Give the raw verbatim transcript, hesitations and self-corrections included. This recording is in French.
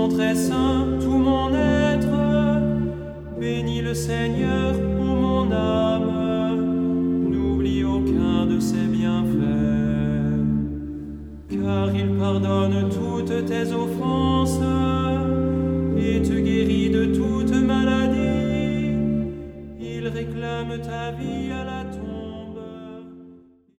sang très saint tout mon être. Bénis le Seigneur, ô mon âme, n'oublie aucun de ses bienfaits, car il pardonne toutes tes offenses et te guérit de toute maladie. Il réclame ta vie à la